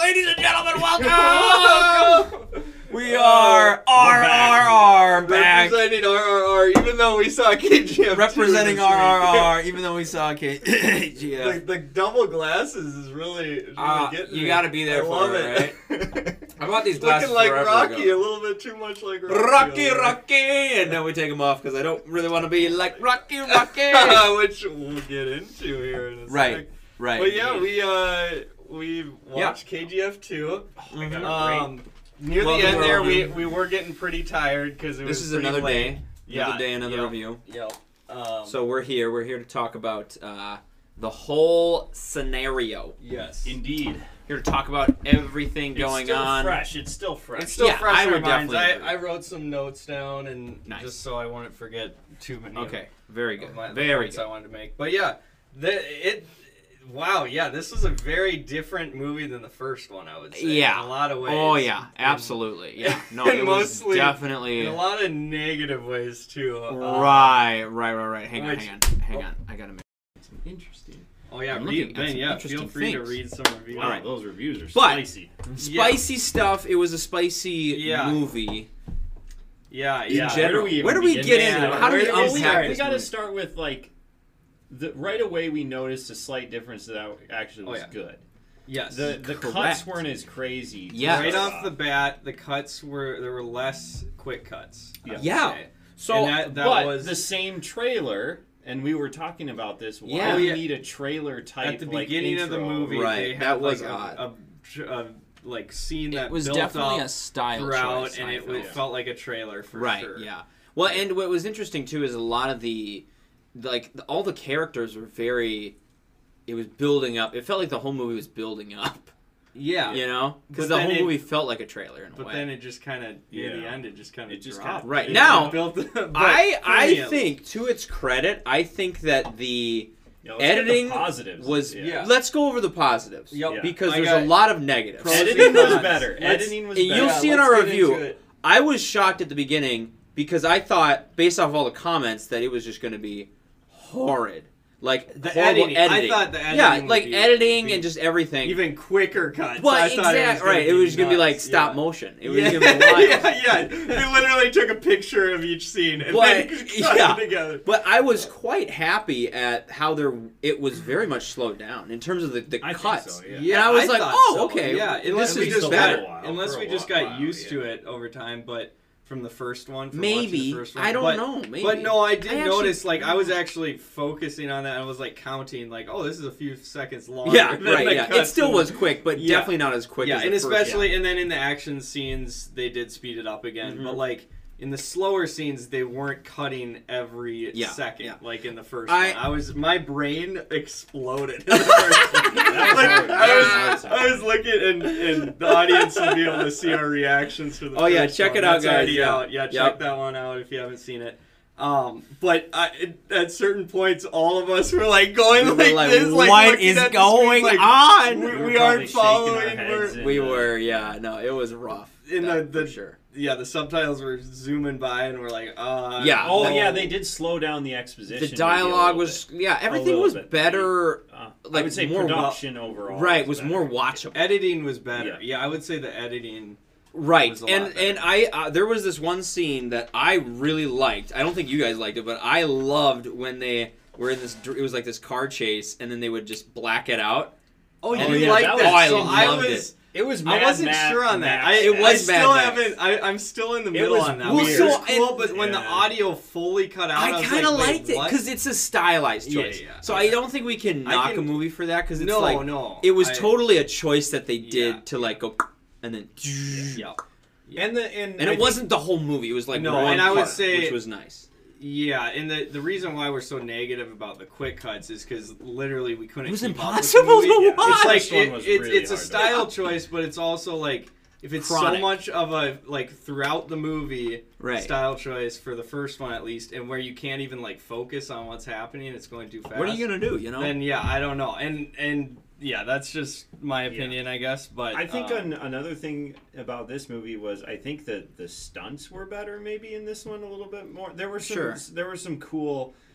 ladies and gentlemen, welcome! We are RRR back. Representing RRR, even though we saw KGF. Representing RRR, even though we saw KGF. The double glasses is really getting you me. got to be there I for love it, right? I bought these glasses Looking like forever Rocky, ago. a little bit too much like Rocky. Rocky, and then we take them off because I don't really want to be like Rocky. Which we'll get into here in a sec. Right. But yeah, we watched KGF 2. Near the end there, we were getting pretty tired because it was This is another late. day. Another day, another review. Yep. So we're here. We're here to talk about the whole scenario. Yes. Indeed. Here to talk about everything going on. It's still fresh. It's still Yeah, fresh I in our would minds. definitely agree. I wrote some notes down and Nice. just so I wouldn't forget too many. Okay, very good. The Very points good. I wanted to make. But yeah, wow, yeah, this was a very different movie than the first one, I would say. Yeah. In a lot of ways. Oh yeah, absolutely. Yeah. No, and it was mostly definitely in a lot of negative ways too. Right. Hang on. I gotta make some interesting. Oh yeah, I'm read looking at some feel interesting free to things. read some reviews. Wow, All right. those reviews are But- spicy. Spicy stuff. It was a spicy Yeah. movie. Yeah, In yeah. general. Where do we Where do we begin? get Yeah, into it? How do where we do we unpack start? We this got to movie? start with like right away. We noticed a slight difference that actually was yeah. good. Yes. The Correct. cuts weren't as crazy. Yes. Right off the bat, the cuts there were less quick cuts. I would Yeah. say. So And that but was the same trailer, and we were talking about this. Why Yeah. do we need a trailer type at the like, beginning of the intro? movie. Right, They had that was like odd. a like scene that it was built definitely up a style throughout, choice, and I it felt. felt like a trailer for Right. sure. Yeah. Well, and what was interesting too is a lot of all the characters were very. It was building up. It felt like the whole movie was building up. Yeah. You know, because But the then whole it- movie felt like a trailer in a But way. then it just kind of near the Yeah. end, it just kind It of just dropped. kinda- Right. It Now, built, but I think, to its credit, I think that the Yeah, let's get the editing positives. was. Yeah. Let's go over the positives. Yep. Because I there's got a lot of negatives. pros and Editing was cons. better. Let's- Editing was and better. you'll see in let's our get review. into it. I was shocked at the beginning because I thought, based off all the comments, that it was just going to be horrid. Like, The horrible editing. editing. I thought the editing Yeah, would like be- editing be and just everything. even quicker cuts. But I thought exactly, it right. It was going to be like nuts. stop Yeah. motion. It was going to be wild. yeah. They literally took a picture of each scene and But, then cut yeah. it together. But I was quite happy at how it was very much slowed down in terms of the I think cuts. so, yeah. And I was like, thought oh, so. okay. Yeah, this unless we is just better. got used to it over time, but from the first one, from watching Maybe. the first one. I don't but, know. Maybe. But no, I did I actually- notice. Like I was actually focusing on that. I was like counting. Like, oh, this is a few seconds longer. Yeah, than right. the Yeah, it cuts still in- was quick, but Yeah. definitely not as quick. Yeah, as and the first. especially and then in the action scenes, they did speed it up again. Mhm. But like in the slower scenes, they weren't cutting every Yeah, second yeah. like in the first I- one. My brain exploded. In the first one. That was hard. That was hard. I was looking, and the audience will be able to see our reactions to the. Oh, yeah, first check one. it out, That's already guys. Yeah. out. Yeah, Yep. check that one out if you haven't seen it. But at certain points, all of us were like going We were like like, this, like what looking is at the going screen, like, on? We, We were we probably aren't shaking our following. heads We're, and- We were, yeah, no, it was rough. the for sure. Yeah, the subtitles were zooming by, and we're like, Yeah. Oh No. yeah, they did slow down the exposition. The maybe a dialogue little was, bit. yeah, everything little was bit, better. I like, would say more production overall. Right, was better. more watchable. editing was better. Yeah. Yeah, I would say the editing. Right, was a lot and better. I there was this one scene that I really liked. I don't think you guys liked it, but I loved when they were in this. It was like this car chase, and then they would just black it out. Oh, you Oh, didn't yeah, like that that? was- Oh, I so I loved was. it. It was. I wasn't sure on that. It was I Mad still Max. haven't. I'm still in the It middle was on that. Well, It so- was cool, and- but when the Yeah. audio fully cut out, I was kind of like, wait, liked it what? because it's a stylized Yeah, choice. yeah, So yeah. I don't think we can I knock can- a movie for that because it's no, like no, it was I- totally a choice that they did Yeah. to like go and then Yeah. And and I it think- wasn't the whole movie. It was like No, one and I would part, say- which was nice. Yeah, and the reason why we're so negative about the quick cuts is because literally we couldn't. It was keep up with the impossible to movie. watch. It's like First one was really it's a hard to style watch. choice, but it's also like if it's Chronic. so much of a like throughout the movie Right. style choice for the first one at least, and where you can't even like focus on what's happening, it's going too fast. What are you gonna do? You know. Then yeah, I don't know, and yeah, that's just my opinion, I guess. But I think another thing about this movie was I think that the stunts were better maybe in this one a little bit more. There were some Sure. there were some cool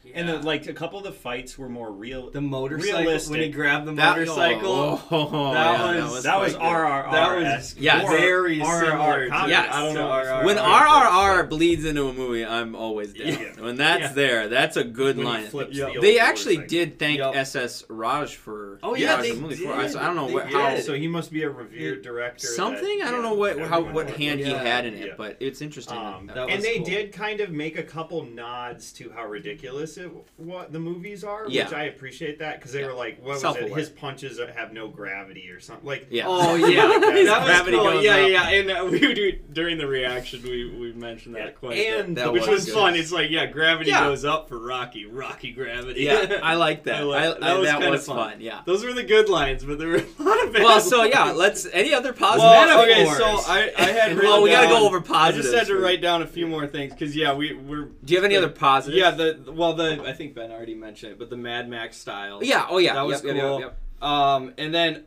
And like a couple of the fights were more real. The motorcycle realistic. when he grabbed the motorcycle. That was RRR. That was very similar. Yes. I don't know. When RRR bleeds into a movie, I'm always down. When that's there, that's a good line. They actually did thank SS Raj for. Oh yeah, they did. I don't know how. So he must be a revered director. Something I don't know what hand he had in it, but it's interesting. And they did kind of make a couple nods to how ridiculous what the movies are, which I appreciate that because they were like, what was it? His punches have no gravity or something. Like, oh yeah, that gravity was cool. goes Yeah, up. yeah, and we do during the reaction we mentioned that quite a bit, which was was fun. It's like gravity goes up for Rocky gravity. Yeah, I like that. That was fun. Yeah, those were the good lines, but there were a lot of bad well, so let's any other positive. Okay, so I had we gotta go over positives. I just had to write down a few more things because we're. Do you have any other positives? Yeah, I think Ben already mentioned it, but the Mad Max style. Yeah. Oh yeah. That was cool. Yep. And then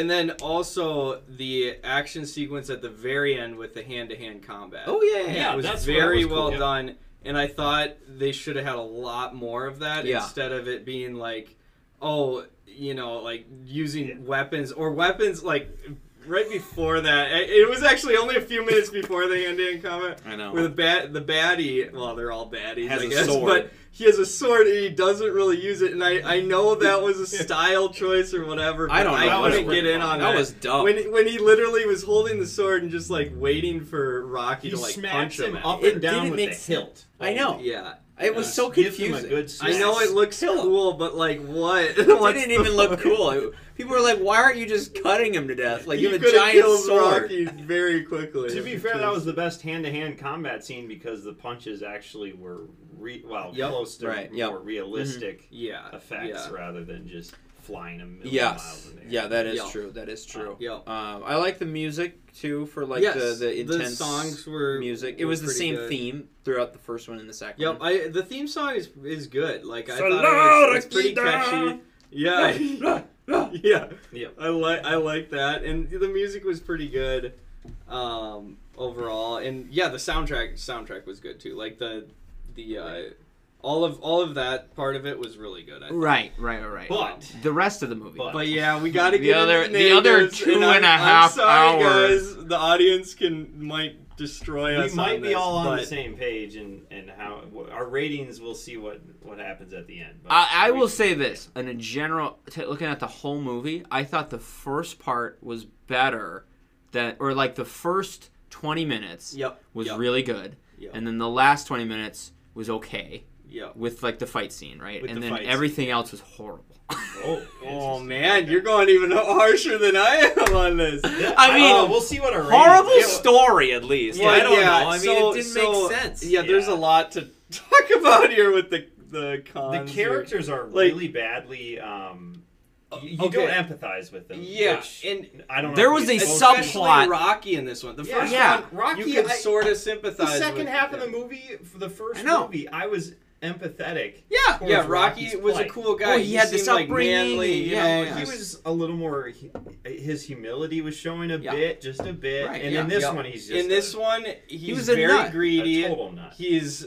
also the action sequence at the very end with the hand-to-hand combat. Oh yeah. It was very well done, and I thought they should have had a lot more of that instead of it being like, like using weapons like. Right before that, it was actually only a few minutes before the hand-to-hand combat. I know. Where the baddie, well, they're all baddies, has I guess, sword. but he has a sword and he doesn't really use it. And I know that was a style choice or whatever. But I don't know. I couldn't get in on that. That was dumb. When he literally was holding the sword and just like waiting for Rocky to like punch him up and down with the hilt. I know. Yeah. It was so confusing. I know it looks cool, but like what? It didn't even look cool. People were like, "Why aren't you just cutting him to death? Like you have a giant sword." Rocky very quickly. To be fair, that was the best hand-to-hand combat scene because the punches actually were close to more realistic effects rather than just flying a million miles in the air. Yeah, that is true. That is true. I like the music too for like the intense songs were music. It was the same theme throughout the first one and the second one. The theme song is good. Like I thought it's pretty catchy. Yeah. Yeah. I like that, and the music was pretty good overall, and the soundtrack was good too. Like the all of that part of it was really good. I think. Right. But the rest of the movie. But we got to get the other 2.5 hours. Guys, the audience might destroy us. We might be all on the same page, and how our ratings. We'll see what happens at the end. But I will say this, in a general, looking at the whole movie, I thought the first part was better or the first 20 minutes was really good, and then the last 20 minutes was okay. Yeah. With like the fight scene, right? With and the then everything else was horrible. Oh man, you're going even harsher than I am on this. I mean, we'll see what our horrible story at least. Well, I don't know. I mean, it didn't make sense. Yeah, there's a lot to talk about here with the cons. The characters are really badly. You don't empathize with them. Yeah, and I don't know. There was a subplot. Rocky in this one. The first one, Rocky, you could sort of sympathize. The second with, half of the movie, for the first movie, I was empathetic. Yeah, Rocky was a cool guy. Oh, he had this upbringing. Manly, he was a little more. His humility was showing a bit, just a bit. Right, and in this one, he's just in this one, he was very nut. greedy. A total nut. He's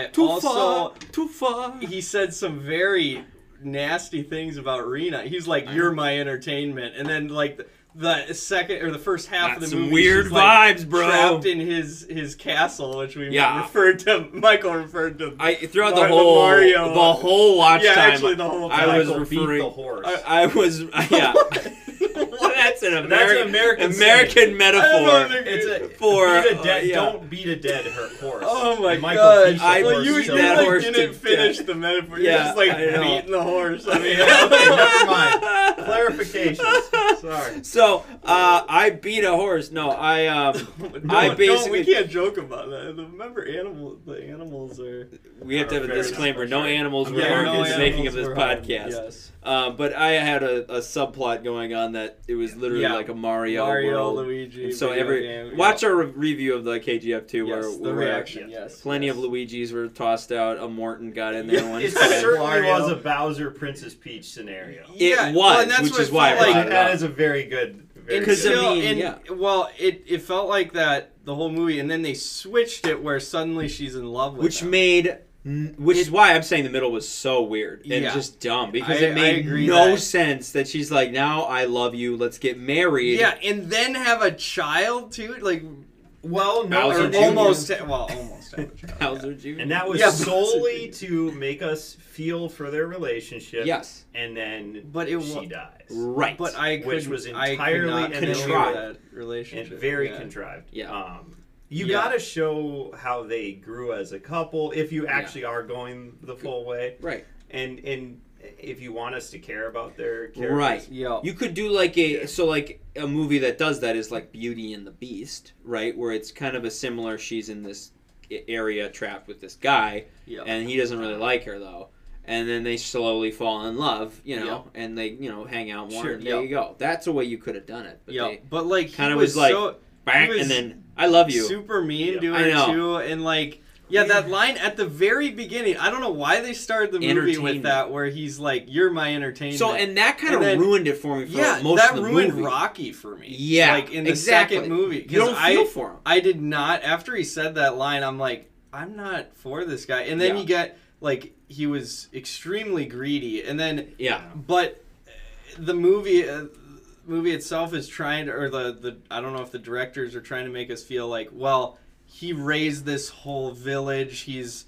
too far. He said some very nasty things about Rena. He's like, "You're my entertainment," and then like the second or the first half of the movie, weird she's, vibes, bro. Trapped in his castle, which we referred to. Michael referred to. Throughout the whole watch time. Actually, the whole time. I was referring. The horse. I was That's an American metaphor. Don't beat a dead horse. Oh my god! You didn't finish the metaphor. You're just like beating the horse. I mean, never mind. Clarification. Sorry. So I beat a horse. No, I basically. We can't joke about that. Remember, the animals are. We have to have a disclaimer. No animals were harmed in the making of this podcast. Yes. But I had a subplot going on that it was literally like a Mario world. Luigi. And so watch our review of the KGF 2 where the reaction. Yes. Plenty of Luigis were tossed out. A Morton got in there one It time. certainly was a Bowser Princess Peach scenario. It was, which is why I brought it up. That is a very good. It felt like that the whole movie, and then they switched it where suddenly she's in love with which him. made Which is why I'm saying the middle was so weird and just dumb because it made no sense that she's like, now I love you, let's get married. Yeah, and then have a child too, like. Well, no, almost have a child. And that was solely to make us feel for their relationship. Yes, and then she dies. Right, but which was entirely contrived that relationship and very contrived. Yeah. You gotta show how they grew as a couple if you actually are going the full way, right? And if you want us to care about their characters, right? Yeah, you could do like a movie that does that is like Beauty and the Beast, right? Where it's kind of a similar. She's in this area trapped with this guy, and he doesn't really like her though. And then they slowly fall in love, and they hang out more. Sure, and there you go. That's a way you could have done it. But like kind of was like. And then I love you. Super mean doing it too, and like that line at the very beginning. I don't know why they started the movie with that, where he's like, "You're my entertainment." So and that kind of ruined it for me. For most of the movie. That ruined Rocky for me. Yeah, like in the second movie, you don't feel for him. I did not. After he said that line, I'm like, I'm not for this guy. And then you get like he was extremely greedy, and then but the movie. Movie itself is trying to, or the I don't know if the directors are trying to make us feel like, well, he raised this whole village.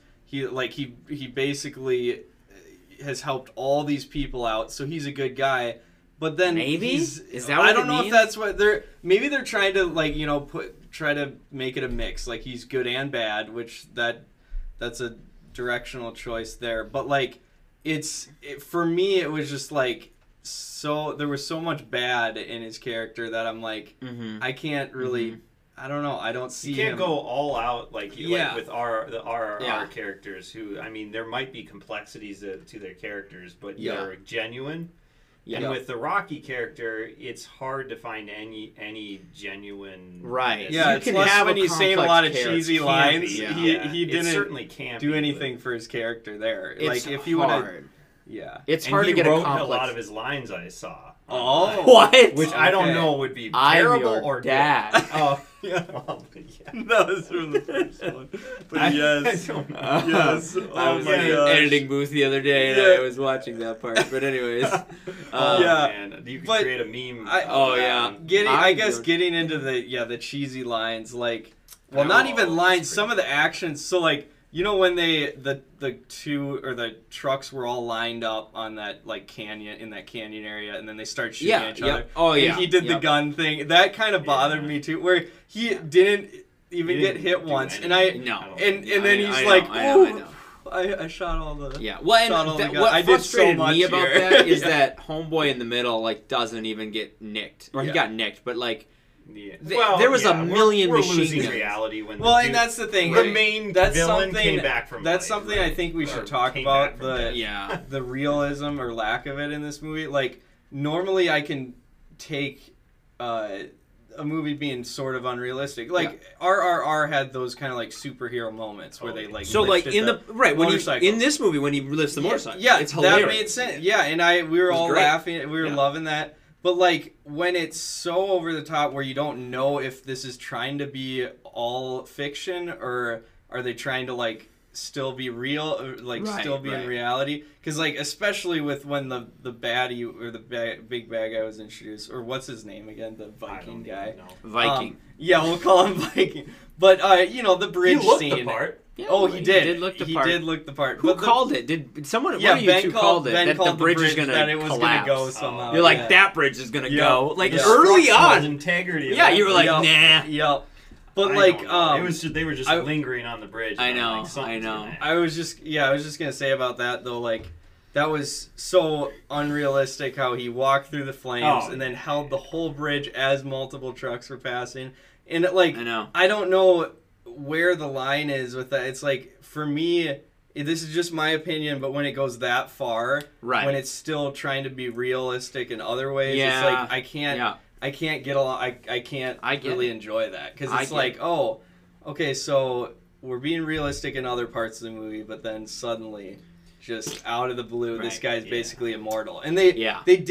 He basically has helped all these people out, so he's a good guy. But then is that what I don't know if that's what they're trying to try to make it a mix, like he's good and bad, which that's a directional choice there. But like for me it was just like. So there was so much bad in his character that I'm like, I can't really, I don't know, I don't see. You can't go all out like with our characters. Who, I mean, there might be complexities to their characters, but they're genuine. Yeah. And with the Rocky character, it's hard to find any genuine. Right. Yeah, it's less when he's saying a lot of cheesy lines. He didn't certainly can't do anything for his character there. Like if you would have. Yeah, it's hard to get a lot of his lines I saw. Oh, what? Which I don't know would be terrible or dad. Oh, yeah. That was from the first one. But yes, yes. I was in an editing booth the other day and I was watching that part. But anyways, man, you could create a meme. Getting into the cheesy lines, like, well, not even lines. Some of the actions. So like. You know when the trucks were all lined up on that canyon area, and then they start shooting at each other. Oh yeah. And he did the gun thing. That kind of bothered me too, where he didn't even get hit once, and then he's like, "Oh, I shot all the what frustrated me about that is that Homeboy in the middle doesn't even get nicked, or he got nicked, but Yeah. There was a million machine guns. Reality when and that's the thing. The main villain came back from that's something I think we should talk about, the realism or lack of it in this movie. Like, normally I can take a movie being sort of unrealistic. Like, RRR had those kind of superhero moments where they in this movie when he lifts the motorcycle. Yeah, it's hilarious. That made sense. Yeah, and we were all laughing. We were loving that. But, when it's so over the top where you don't know if this is trying to be all fiction or are they trying to, still be real, or, still be in reality? Because, especially with when the baddie or the big bad guy was introduced, or what's his name again? The Viking guy. Viking. Yeah, we'll call him Viking. But, the bridge scene. He looked the part. Yeah, he did. He did look the part. He did look the part. Who called it? Did someone? Yeah, one of you two called it. That the bridge is gonna that it was collapse. Gonna go somehow. You're like that bridge is gonna go. Early on, integrity. Yeah, you were like, nah. Yep. But it was just, they were just lingering on the bridge. I know. I was just gonna say about that though, that was so unrealistic how he walked through the flames and then held the whole bridge as multiple trucks were passing. And I don't know where the line is with that. It's for me, this is just my opinion, but when it goes that far, when it's still trying to be realistic in other ways, it's I can't get along. I can't really enjoy that because it's okay, so we're being realistic in other parts of the movie, but then suddenly just out of the blue, this guy's basically immortal. And they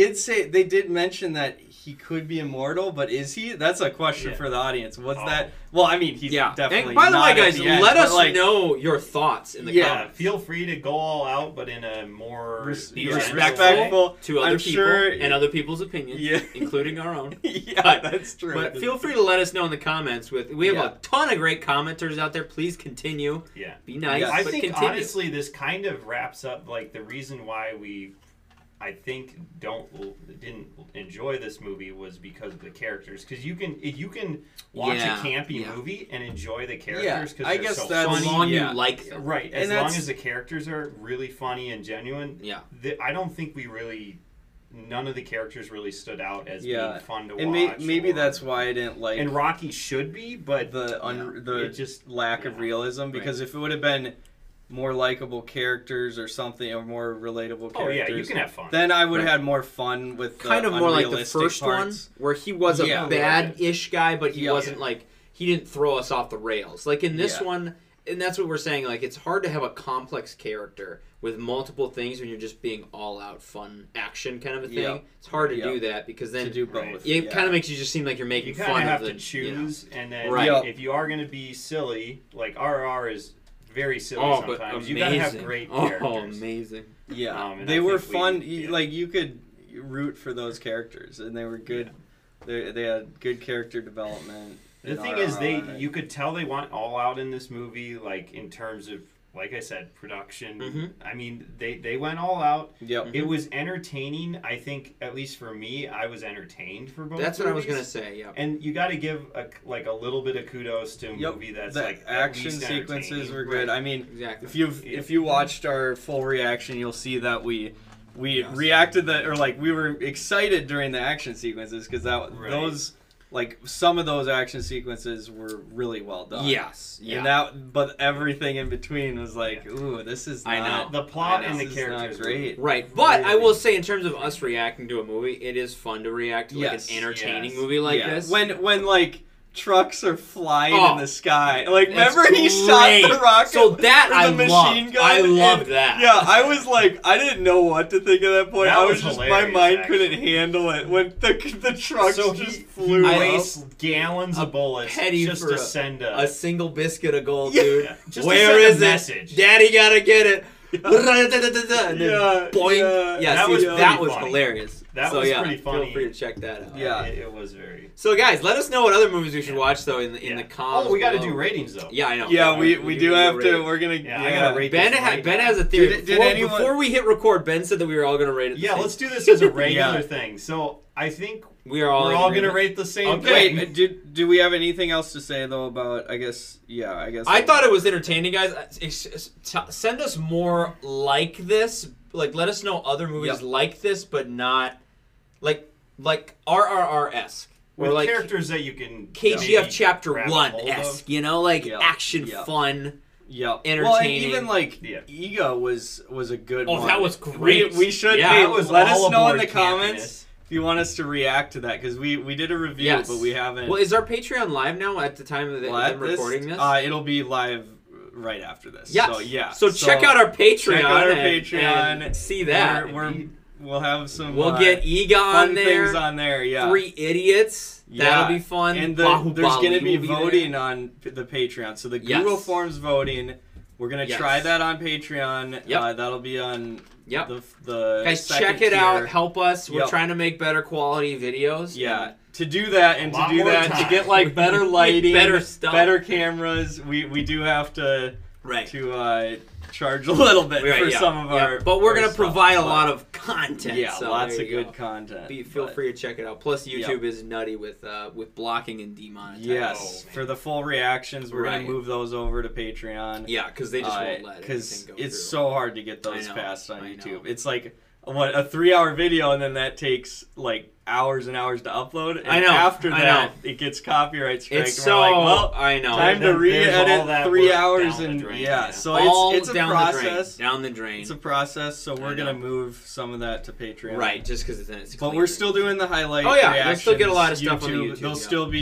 did mention that he could be immortal, but is he? That's a question for the audience. Was that? Well, I mean, he's definitely. And by the way, guys, let us like, know your thoughts in the comments. Feel free to go all out, but in a more respectful to other people and other people's opinions, including our own. That's true. But feel free to let us know in the comments. We have a ton of great commenters out there. Please continue. Yeah, be nice. I think continue. Honestly, this kind of wraps up like the reason why I think didn't enjoy this movie was because of the characters. Because you can watch a campy movie and enjoy the characters because they're so funny. As long you like them. Right. As long as the characters are really funny and genuine. Yeah. I don't think none of the characters really stood out as being fun to watch. And maybe that's why I didn't like. And Rocky should be, but the just lack of realism. Because if it would have been more likable characters or something, or more relatable characters. Oh yeah, you can have fun. Then I would have had more fun with kind of more like the first parts. one, where he was a bad-ish guy, but he wasn't like he didn't throw us off the rails. Like in this one, and that's what we're saying. Like it's hard to have a complex character with multiple things when you're just being all-out fun action kind of a thing. It's hard to do that because then to do both. It kind of makes you just seem like you're making fun of the. You have to choose, and then if you are going to be silly, like RRR is. Very silly sometimes. You gotta have great characters. Oh, amazing! Yeah, they were fun. Like you could root for those characters, and they were good. Yeah. They had good character development. The thing is, you could tell they went all out in this movie, like in terms of, like I said, production. Mm-hmm. I mean, they went all out. Yep. It was entertaining. I think, at least for me, I was entertained for both. That's what I was gonna say. Yeah. And you got to give a little bit of kudos to a movie that's like action sequences were good. Right. I mean, if you watched our full reaction, you'll see that we reacted we were excited during the action sequences because those. Like some of those action sequences were really well done. Yes, yeah. And but everything in between was like, ooh, this is not. I know the plot and the characters great, right? But I will say, in terms of us reacting to a movie, it is fun to react to an entertaining movie like this. When like trucks are flying in the sky, like remember he shot the rocket? So that I loved. I loved that. Yeah, I was like, I didn't know what to think at that point. I was just my mind couldn't handle it when the trucks just flew. I waste gallons of bullets just to send a single biscuit of gold, dude. Where is it? Daddy gotta get it. Boing. Yeah, that was hilarious. That was pretty funny. Feel free to check that out. Yeah, it was very. So guys, let us know what other movies we should watch though in the comments. Oh, we got to do ratings though. Yeah, I know. Yeah, we do have to. We're gonna. I gotta rate. Ben has a theory. Before we hit record, Ben said that we were all gonna rate it. Yeah, let's do this as a regular thing. So I think we're all gonna rate the same thing. Wait, do we have anything else to say though about? I guess. I thought it was entertaining, guys. Send us more like this. Like, let us know other movies like this, but not like RRR-esque. With like characters that you can KGF Chapter 1-esque, action, fun, entertaining. Well, and even like Ega was a good one. Oh, that was great. We should let us know in the comments if you want us to react to that, because we did a review, but we haven't. Well, is our Patreon live now at the time of them recording this? It'll be live right after this. Yes. So check out our Patreon. And see that. We'll have some. We'll get Ega on there. Things on there. Yeah. 3 idiots. That'll be fun. And there's going to be voting on the Patreon. So the Google Forms voting. We're going to try that on Patreon. That'll be on. The guys, check it out. Help us. We're trying to make better quality videos. Yeah. To do that to get like better lighting, better stuff, better cameras, we do have to charge a little bit for some of our. But we're gonna provide a lot of content. Yeah, so lots of good content. Feel free to check it out. Plus, YouTube is nutty with blocking and demonetizing. Yes, for the full reactions, we're gonna move those over to Patreon. Yeah, because they just won't let it. Because it's so hard to get those fast on YouTube. It's like a 3-hour video, and then that takes like hours and hours to upload. And after that, it gets copyright strike. It's so time to re-edit 3 hours and so it's a process. Down the drain. It's a process. So we're gonna move some of that to Patreon. Right, just because then it's. But we're still doing the highlight. Oh yeah, we'll still get a lot of stuff on the YouTube. There'll still be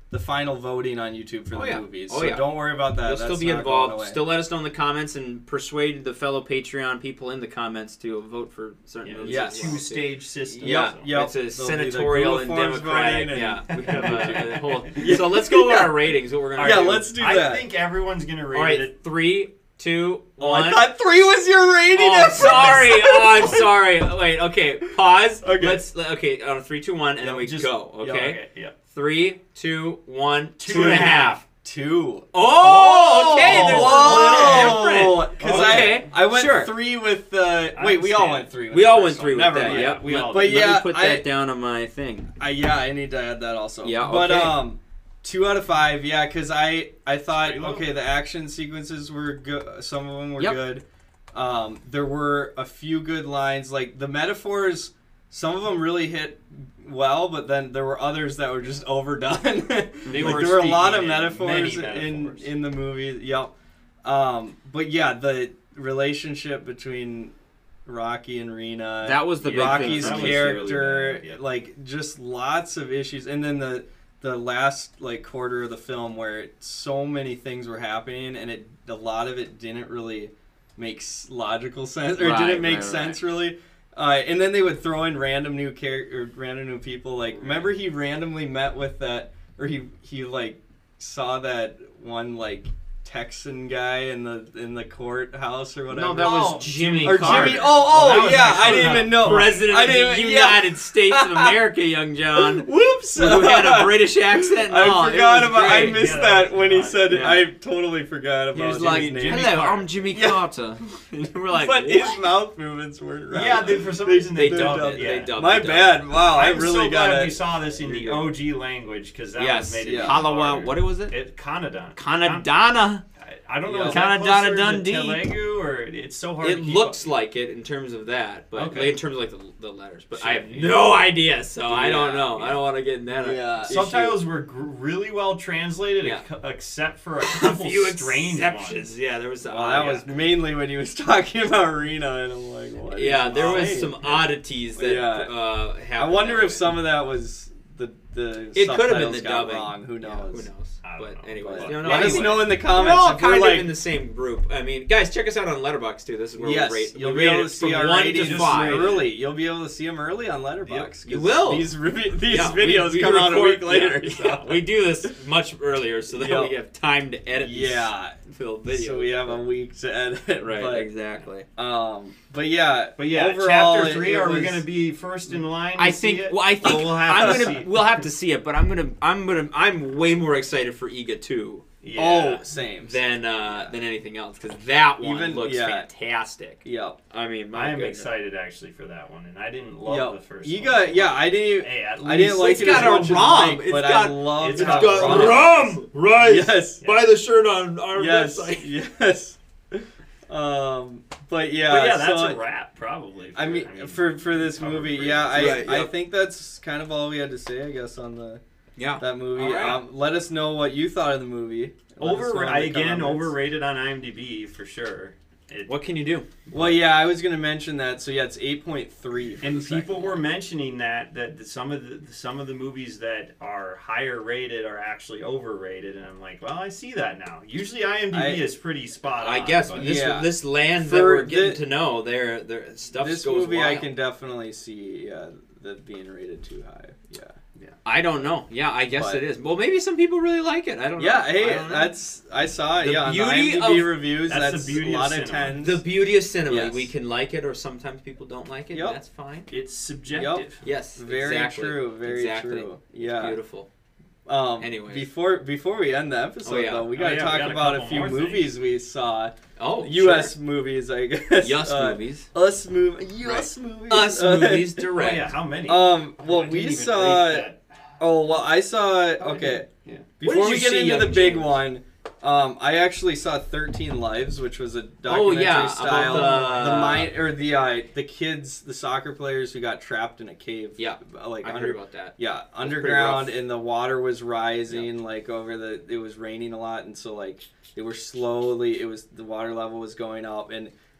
the final voting on YouTube for the movies. So don't worry about that. You'll still be involved. Still let us know in the comments and persuade the fellow Patreon people in the comments to vote for certain movies. Yes. Two-stage system. Yeah. It's a senatorial and democratic. We have a whole. So let's go over our ratings. What we're gonna do. Let's do that. I think everyone's gonna rate it. All right, 3, 2, 1. I thought 3 was your rating. Oh, sorry. I'm sorry. Wait. Okay. Pause. Okay. Let's. Okay. On 3, 2, 1, and then we go. Okay. Yeah. 3, 2, 1. 2.5. 2. Oh, okay. There's a little different. Because I went 3 with the. Wait, we all went 3. We all went 3 with Never that. mind. Yep. But let me put that down on my thing. I need to add that also. Yeah. Okay. But 2 out of 5. Yeah, because I thought the action sequences were good. Some of them were good. There were a few good lines, like the metaphors. Some of them really hit well, but then there were others that were just overdone. There were a lot of metaphors in the movie. Yep. But yeah, the relationship between Rocky and Rena. That was the big Rocky's thing. character, really like just lots of issues, and then the last quarter of the film where so many things were happening, and a lot of it didn't really make logical sense, or didn't make sense really. And then they would throw in random new random new people. Like, remember he randomly met with that, or he saw that one Texan guy in the courthouse or whatever. No, that was Jimmy Carter. I didn't even know. President of the United States of America, young John. Whoops! Who had a British accent. I missed that when he said it. I totally forgot about it. He was like, hello, I'm Jimmy Carter. And we're like, but his mouth movements weren't right. Yeah, for some reason they dubbed it. My bad. Wow, I really got it. I'm so glad we saw this in the OG language, because that was made it Halawa, what was it? Kanadana. Kanadana. I don't know. Is that closer to Dundee? Telugu, or it's so hard. It looks like it in terms of that, but in terms of the letters. But I have no idea, so I don't know. I don't want to get in that. Subtitles were really well translated, except for a couple strange ones. Yeah, there was. That was mainly when he was talking about Rena, and I'm like, what? Yeah, there was some oddities that happened. I wonder if some of that was the it could have been the dubbing. Wrong. Who knows? Who knows? But anyways, let us know in the comments. We're all kind of in the same group. I mean, guys, check us out on Letterboxd too. This is where we rate. You'll be able to see our ratings early. You'll be able to see them early on Letterboxd. You will. These videos come out a week later. So. We do this much earlier so that we have time to edit. Fill videos. So we have a week to edit. Right. Exactly. But yeah. Overall, chapter 3. Are we going to be first in line? I think. Well, I think we'll have to see it. But I'm way more excited for Ega 2. Yeah. Same. Than anything else, because that one looks fantastic. Yep. I mean, I am excited actually for that one, and I didn't love the first one. I didn't like it as much as Mike, but I love it. It's got rum, right? Yes. Buy the shirt on our website. Yes. But that's a wrap, probably. For this movie, I think that's kind of all we had to say, I guess, on that movie. Right. Let us know what you thought of the movie. Overrated on IMDb for sure. What can you do? Well, I was going to mention that. So it's 8.3. And people were mentioning that some of the movies that are higher rated are actually overrated, and I'm like, well, I see that now. Usually IMDb is pretty spot on. I guess this land that we're getting to know, their stuff this goes movie, wild. I can definitely see that being rated too high. Yeah. I don't know. Yeah, I guess it is. Well, maybe some people really like it. I don't know. Yeah, hey, I saw it. On the IMDb reviews, that's the beauty a lot of 10s. The beauty of cinema. Yes. We can like it, or sometimes people don't like it. Yep. That's fine. It's subjective. Yep. Yes, very true. Very true. Yeah, it's beautiful. Anyway, before we end the episode, though, we got to talk about a few movies we saw. U.S. movies, I guess. movies. Us movies. Us movies direct. Yeah, how many? We saw. I saw. Okay. Yeah. Before we get into the big one, I actually saw 13 Lives, which was a documentary style. About the kids, the soccer players who got trapped in a cave. Yeah, I heard about that. Yeah, underground, and the water was rising. It was raining a lot, and so they were slowly. The water level was going up, and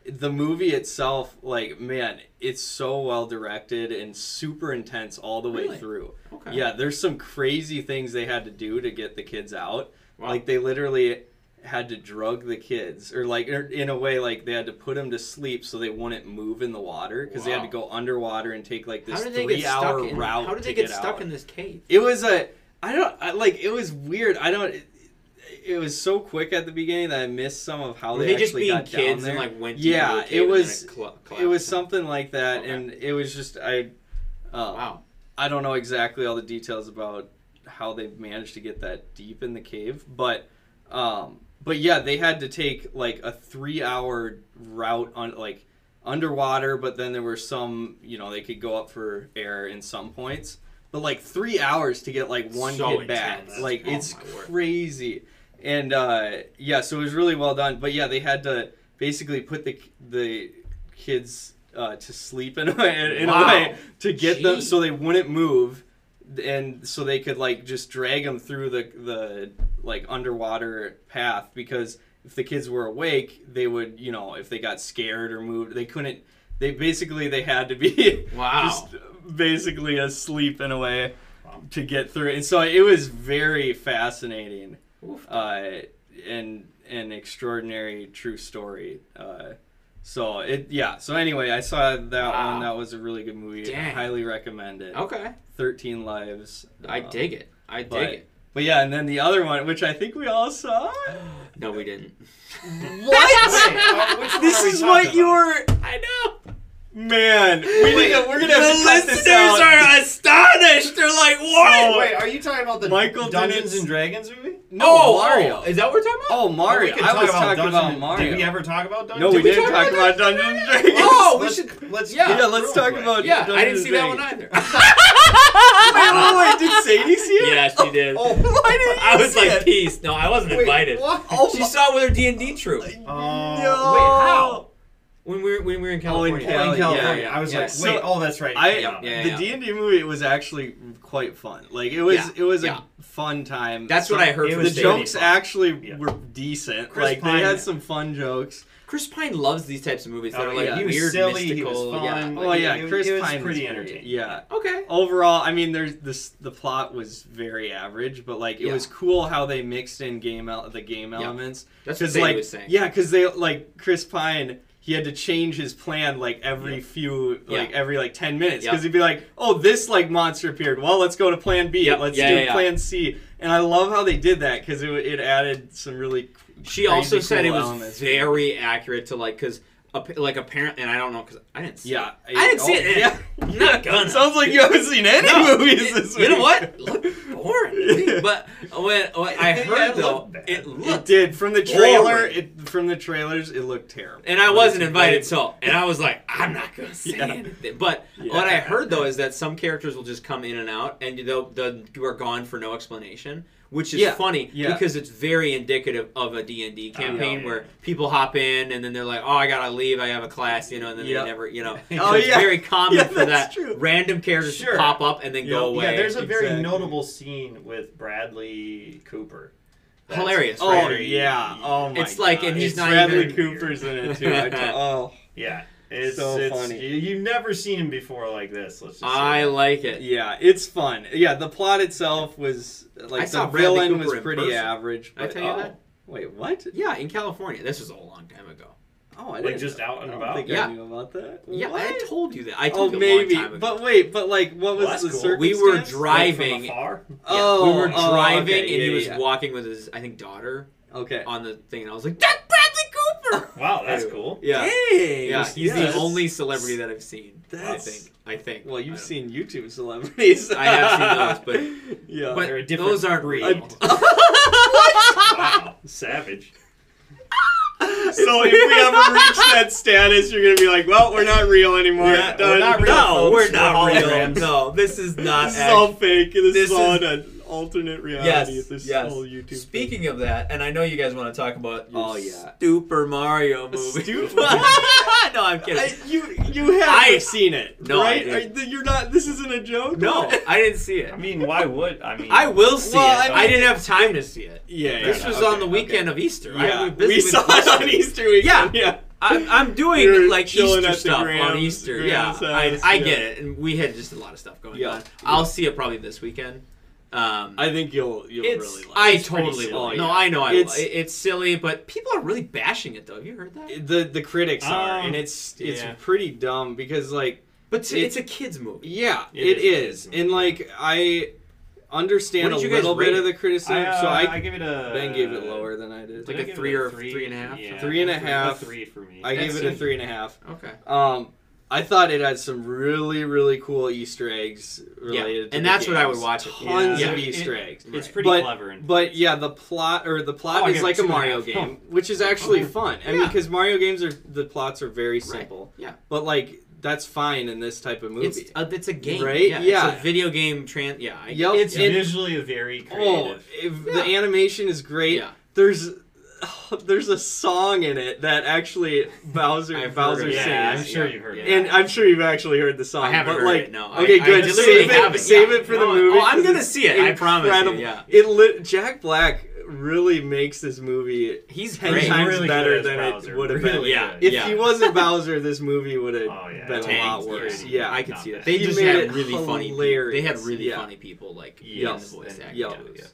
the movie itself, like, man, it's so well directed and super intense all the way through. Okay. Yeah, there's some crazy things they had to do to get the kids out. Wow. Like, they literally had to drug the kids, or like, in a way, like, they had to put them to sleep so they wouldn't move in the water, because they had to go underwater and take like this 3-hour route. How did they get stuck in this cave? It was it was weird. It was so quick at the beginning that I missed some of how they actually got down there. And like went to it was something like that, and it was just wow. I don't know exactly all the details about how they managed to get that deep in the cave, but yeah, they had to take like a 3-hour route on like underwater, but then there were some, they could go up for air in some points, but like 3 hours to get like one kid back, like it's crazy. And yeah, so it was really well done. But yeah, they had to basically put the kids to sleep in a way to get them so they wouldn't move, and so they could like just drag them through the like underwater path, because if the kids were awake, they would, if they got scared or moved, they couldn't. They had to be just basically asleep in a way to get through it. And so it was very fascinating. And an extraordinary true story. So anyway, I saw that one. That was a really good movie. I highly recommend it. Okay. 13 Lives. I dig it. But yeah, and then the other one, which I think we all saw. No, we didn't. What? Wait, this is what you were. I know. Man, we're gonna have to cut this out. The listeners are astonished. They're like, "What?" Wait, are you talking about the Dungeons and Dragons movie? No, Mario. Is that what we're talking about? Oh, Mario. I was talking about Mario. Did we ever talk about Dungeons? No, we didn't talk about Dungeons and Dragons. Oh, let's talk about. Yeah, I didn't see that one either. Wait, did Sadie see it? Yeah, she did. Why didn't you I was like, peace. No, I wasn't invited. What? She saw it with her D&D troop. No. Wait, how? When we were in California. In California. Yeah. I was like, wait, that's right. The D&D movie was actually quite fun. Like, it was a fun time. That's what I heard. The jokes actually were decent. They had some fun jokes. Chris Pine loves these types of movies that are like weird, he was silly, mystical. He was fun. Chris Pine was pretty was entertaining. Yeah. Okay. Overall, I mean, the plot was very average, but like it was cool how they mixed in the game elements. That's what Sadie was saying. Yeah, because they Chris Pine. He had to change his plan like every 10 minutes, because he'd be like, "Oh, this like monster appeared. Well, let's go to Plan B. Let's do Plan C." And I love how they did that, because it added some really. She also said it was very accurate to because apparently, and I don't know because I didn't see it. I didn't see it. Yeah. I'm not gonna. Sounds like you haven't seen any movies this week. You know what? Look boring. But when I heard though, it did from the trailer. From the trailers, it looked terrible. And I wasn't invited, and I was like, I'm not gonna say anything. But what I heard though is that some characters will just come in and out, and you are gone for no explanation. Which is funny because it's very indicative of a D&D campaign where people hop in and then they're like, "Oh, I gotta leave. I have a class," and then they never, So it's very common for that random characters to pop up and then go away. Yeah, there's a very notable scene with Bradley Cooper. That's hilarious. Oh yeah. Oh my. It's like, and he's not Bradley even. Cooper's in it too. Yeah. It's so funny. You've never seen him before like this. Let's just say I like it. Yeah, it's fun. Yeah, the plot itself was the villain was pretty average. Did I tell you that? Wait, what? Yeah, in California. This was a long time ago. Oh, I didn't. Just out and about. I knew about that. Yeah, what? I told you that. I told you maybe. A long time ago. But wait, what was the circumstance? We were driving. From afar? We were driving, and he was walking with his, I think, daughter. Okay. On the thing, and I was like, "That's Bradley Cooper!" Wow, that's cool. Yeah. Dang. Yeah, he's the only celebrity that I've seen. I think. Well, you've seen YouTube celebrities. I have seen those, but but those aren't real. Wow, savage. So if we ever reach that status, you're gonna be like, "Well, we're not real anymore." Yeah, we're not real. No, we're not real. No, this is not. This is all fake. This is all an alternate reality. Yes, this whole YouTube. Speaking of that, and I know you guys want to talk about your yeah, Super Mario movie. No, I'm kidding. You have seen it, no, right? You're not. This isn't a joke. No, I didn't see it. I mean, why would I mean? I will see it. I didn't have time to see it. Yeah, this was on the weekend of Easter. Yeah, we saw it on Easter weekend. Yeah. I'm doing like Easter stuff on Easter. I get it, and we had just a lot of stuff going on. I'll see it probably this weekend. I think you'll really like it. I totally will. No, I know it's silly, but people are really bashing it though. Have you heard that? The critics are, and it's pretty dumb because like. But it's a kids movie. Yeah, it is. And like I understand a little bit of the criticism. So I give it a. Ben gave it lower than I did. Like a 3 or 3.5. Yeah, 3.5. 3 for me. I gave it a 3.5. Okay. I thought it had some really, really cool Easter eggs related to and that's what I would watch it. Tons of Easter eggs. It's pretty clever. But yeah, the plot is like a Mario game, which is actually fun. I mean, because Mario games the plots are very simple. Yeah. But like that's fine in this type of movie. It's a game, right? Yeah. It's a video game. It's visually very creative. The animation is great. Yeah. There's a song in it that actually Bowser sings. Yeah, I'm sure you've heard it. And I'm sure you've actually heard the song. I haven't heard it, no. Okay, good. Save it for the movie. Oh, I'm going to see it. I promise you, yeah. Jack Black really makes this movie He's 10 times better than it would have been. If he wasn't Bowser, this movie would have been a lot worse. Yeah, I can see that. They just had really funny people. They had really funny people like in the voice acting.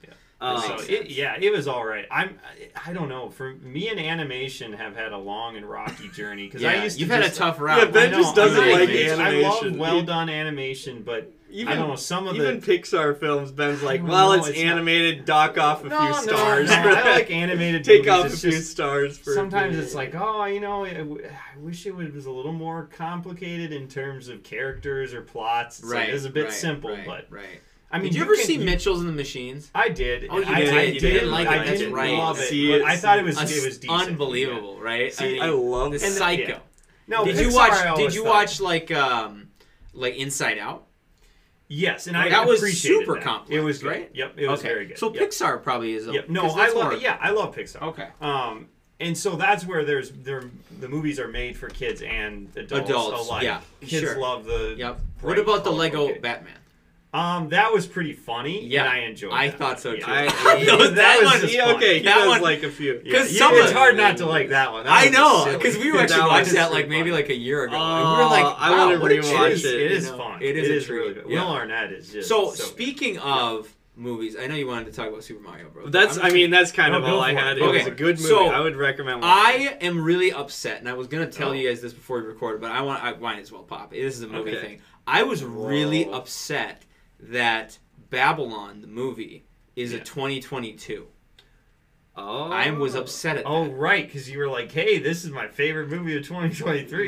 It was all right. I don't know. For me, and animation have had a long and rocky journey because I used to. You've had a tough route. Yeah, Ben just doesn't like animation. I love well done animation, but I don't know some of even Pixar films. Ben's like, it's animated. Dock off a few stars. No, I like animated. Take off a few stars. Sometimes it's like, I wish it was a little more complicated in terms of characters or plots. It's like, it was a bit simple, but. I mean, did you ever see Mitchells and the Machines? I did. Oh, you did? You didn't like it? I didn't love it, but I thought it was decent. Unbelievable, right? See, I love the Psycho. No, did you watch like Inside Out? Yes, and that was super complex. It was good. Right. Yep, it was very good. So Pixar probably is. No, I love Pixar. Okay. And so that's where the movies are made for kids and adults alike. Yeah, kids love the. Yep. What about the Lego Batman? That was pretty funny. Yeah, and I enjoyed it. I thought so too. That was like a few. It's hard not to like that one. I know, because we actually watched that like maybe like a year ago. And we were like, wow, I want to rewatch it. It is fun. It is really good. Will Arnett is just so speaking of movies, I know you wanted to talk about Super Mario Bros. That's kind of all I had. It was a good movie. I would recommend watching. I am really upset, and I was going to tell you guys this before we recorded, but I might as well pop. This is a movie thing. I was really upset that Babylon, the movie, is a 2022. Oh. I was upset at that. Oh, right, because you were like, hey, this is my favorite movie of 2023.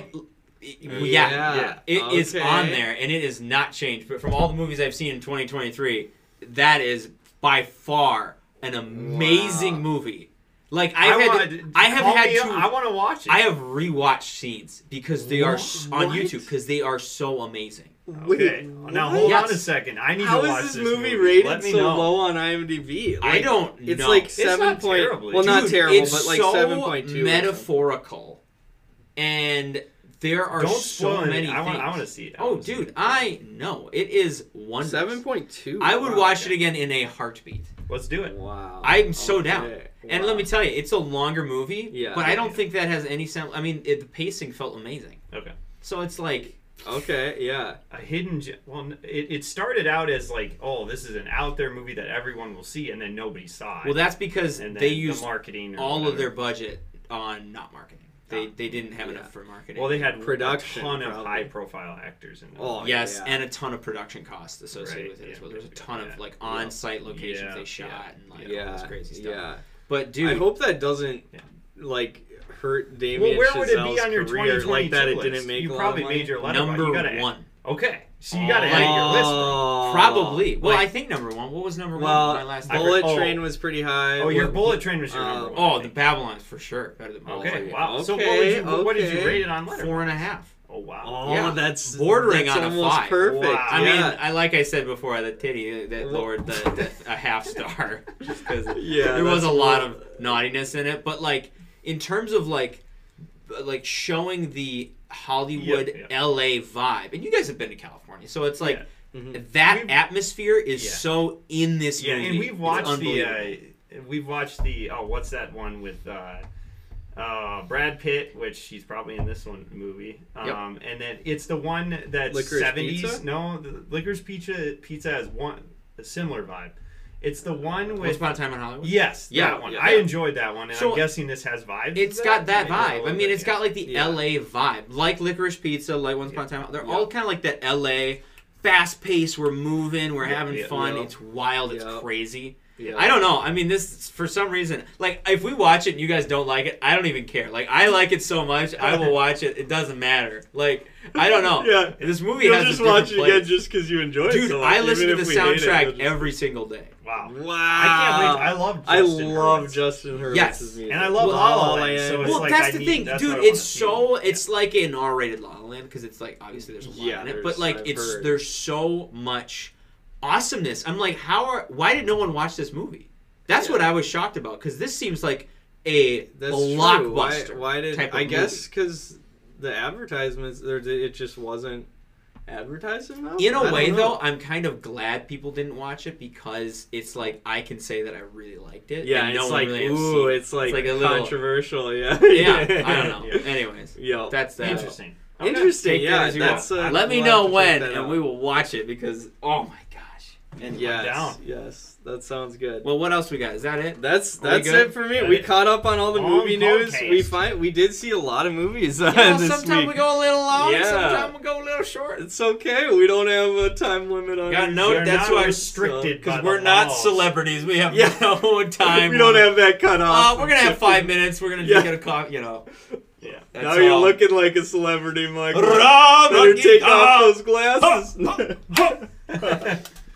It is on there, and it has not changed. But from all the movies I've seen in 2023, that is by far an amazing movie. Like I want to watch it. I have rewatched scenes because they are on YouTube because they are so amazing. Okay. Now hold on a second. I need to watch this. How is this movie rated so low on IMDb? I don't know. It's like 7 point. Well, not terrible, but like 7.2. Metaphorical, and there are so many things. I want to see it. Dude, I know it is wonderful. 7.2. I would watch it again in a heartbeat. Let's do it. Wow. I'm so down. And let me tell you, it's a longer movie, but I don't think that has any sense. I mean, the pacing felt amazing. Okay. So it's like. Okay, yeah. A hidden gem. Well, it started out as like, this is an out there movie that everyone will see, and then nobody saw it. Well, that's because they used marketing all of their budget on not marketing. They didn't have enough for marketing. Well, they had production, a ton of high profile actors in it. And a ton of production costs associated with it as well. There's a ton of like on site locations they shot and like all this crazy stuff. Yeah. But dude, I hope that doesn't like hurt Damien Chazelle's where would it be on your 2022 like that? It list? didn't make you probably made your number one. Okay, so you got to edit your list. Probably. Well, I think number one. What was number one? My last Bullet Train was pretty high. Oh, your Bullet Train was your number one. The Babylon is for sure better than Bullet. Okay, wow. So what did you rate it on Letterboxd? 4.5. Oh wow! Oh, that's bordering on almost a 5. Perfect. Wow. I mean, like I said before, the titty that lowered a half star just because there was a lot of naughtiness in it. But like in terms of like showing the Hollywood LA vibe, and you guys have been to California, so it's like that atmosphere is so in this movie. And we've watched the what's that one with Brad Pitt, which he's probably in this movie. Yep. And then it's the one that's Licorice 70s. Pizza? No, the Licorice Pizza has a similar vibe. It's the one with Once Upon a Time in Hollywood. Yes, that one. Yeah. I enjoyed that one, and So, I'm guessing this has vibes. It's got that vibe. I mean, it's got like the LA vibe, like Licorice Pizza, like Once Upon a Time. They're all kind of like that LA, fast pace. We're moving, we're having fun. It's wild, it's crazy. Yeah. I don't know. I mean, this for some reason, like if we watch it and you guys don't like it, I don't even care. Like I like it so much, I will watch it. It doesn't matter. Like I don't know. Yeah, this movie You'll has just a watch different it again place. just because you enjoy it. Dude, so much. I listen to the Even if we hate soundtrack it, every single day. Wow. I can't believe I love Justin Hurwitz's Yes. music. And I love La La Land. So it's like that's the thing, dude. It's it's like an R-rated La La Land because it's like obviously there's a lot in it, but like there's so much awesomeness. I'm like, why did no one watch this movie? That's what I was shocked about because this seems like a blockbuster. Why did type of I guess movie. because the advertisements it just wasn't advertised enough? In a way, though, I'm kind of glad people didn't watch it because it's like I can say that I really liked it. Yeah, and it's no like one really ooh, it's like a little controversial. Yeah, yeah. I don't know. Yeah. Anyways, that's that. Interesting. Interesting. Yeah, that's. Let me know when, and we will watch it because oh my gosh. And yes, that sounds good. Well, what else we got? Is that it? That's it for me. We caught up on all the movie news. We did see a lot of movies this sometimes week. we go a little long, sometimes we go a little short. It's okay. We don't have a time limit on it. No, that's why restricted because we're not celebrities. We have no time. We don't have that cut off. We're gonna have 5 minutes. We're gonna just get a coffee. You know. Yeah. Now you're looking like a celebrity, Michael. Better take off those glasses.